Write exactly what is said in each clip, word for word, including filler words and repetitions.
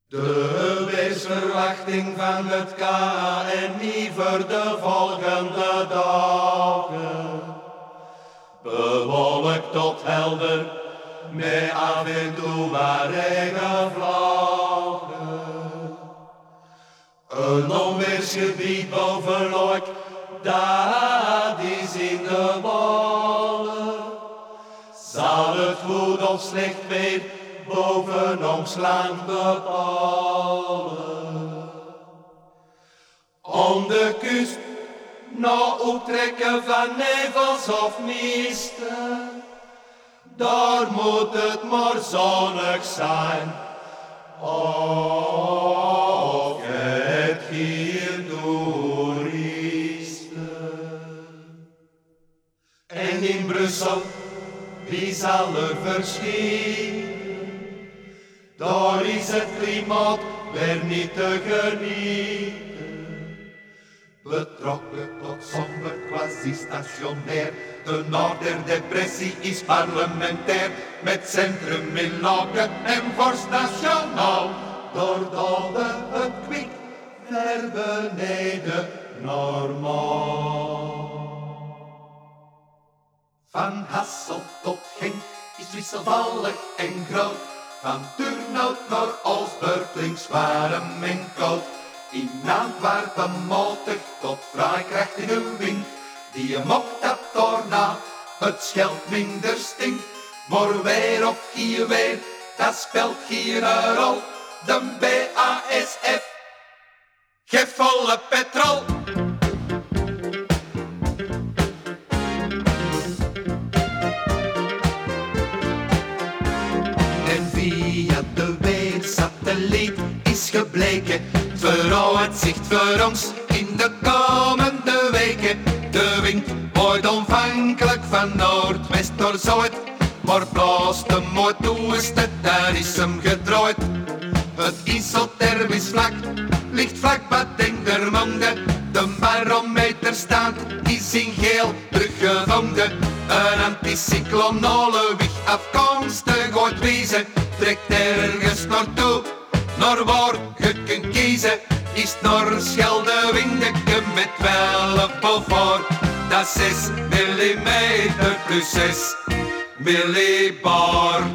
De weersverwachting van het K N I voor de volgende dagen. Bewolkt tot helder, met af en toe wat regenvlagen. Een onweersgebied boven Luik, dat is in de ballen. Zal het goed of slecht weer boven ons land bepalen. Om de kust nog optrekken van nevels of misten, daar moet het maar zonnig zijn. Of het hier toeristen. En in Brussel, wie zal er verschieten? Daar is het klimaat weer niet te genieten. Betrokken tot somber quasi-stationair. De Noorderdepressie is parlementair. Met centrum in Laken en Vorst Nationaal. Doordaalde het kwik ver beneden normaal. Van Hasselt tot Genk is wisselvallig en groot. Van Turnhout naar Olsburg links warm en koud. In Antwerpen motig tot vrij krachtige wind. Die je mokt dat daarna het scheld minder stinkt. Maar weer of hier weer, dat speelt hier een rol. De B A S F geeft volle petrol. En via de weersatelliet is gebleken vooruitzicht voor ons in de komende weken. De wind wordt onafhankelijk van noordwest naar zuid, maar blaast de mooi toesten, daar is hem gedraaid. Het isothermisch vlak ligt vlak bij Dendermonde. De barometer staat is in geel teruggevonden. Een anticyclonale wicht afkomstig uit Wiezen trekt ergens naartoe, naar waar je kunt kiezen. Is naar Scheldewindeke met twaalf beaufort. Dat is zes millimeter plus zes millibar.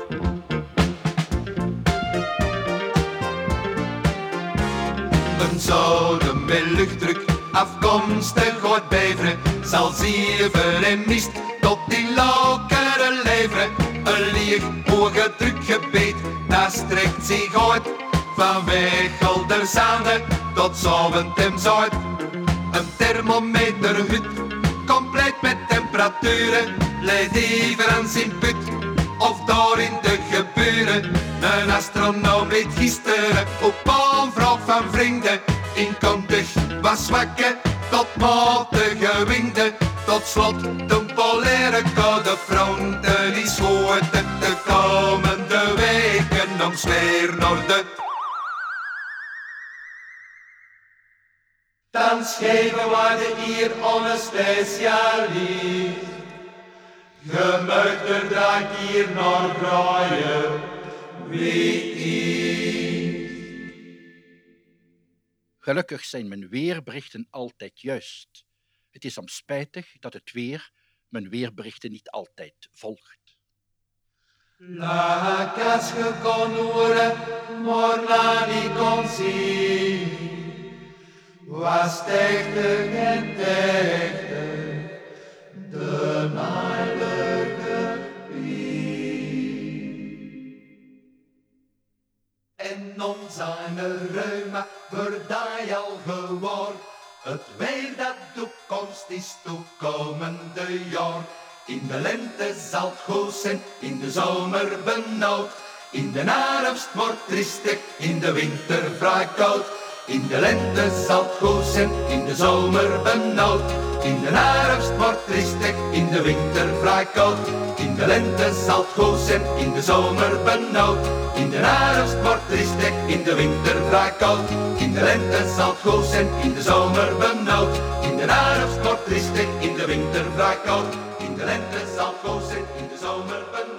Een zoden met luchtdruk afkomstig uit Beveren zal zeven en mist tot die lokeren leveren. Een leeg hoge drukgebied, dat strekt zich uit van Wegelderzande tot Zaventem-Zuid. Een thermometerhut, compleet met temperaturen, leidt Everans in Put of daar in de geburen. Een astronoom weet gisteren op een vraag van vrienden. In Kontig was zwakke tot matige winden. Tot slot de polaire koude fronten die schoten de komende weken ons weer naar de. Dan geven wij de hier aan een specialist. Je mag er draak hier naar graaien, wie is. Gelukkig zijn mijn weerberichten altijd juist. Het is soms spijtig dat het weer mijn weerberichten niet altijd volgt. La casque con horen, maar na niet kon zien. Was techtig en techtig, de nijlige wie. En ons aan de reuma wordt hij al gewoon. Het weer dat toekomst is toekomende jaar. In de lente zal het goed zijn, in de zomer benauwd. In de herfst wordt triestig, in de winter vrij koud. In de lente zal het goed zijn, in de zomer benauwd. In de herfst wordt triestig, in de winter vrij koud. In de lente zal het goed zijn, in de zomer benauwd. In de herfst wordt triestig, in de winter vrij koud. In de lente zal het goed zijn, in de zomer benauwd. In de herfst wordt triestig, in de winter vrij koud. In de lente zal het goed zijn, in de zomer benauwd.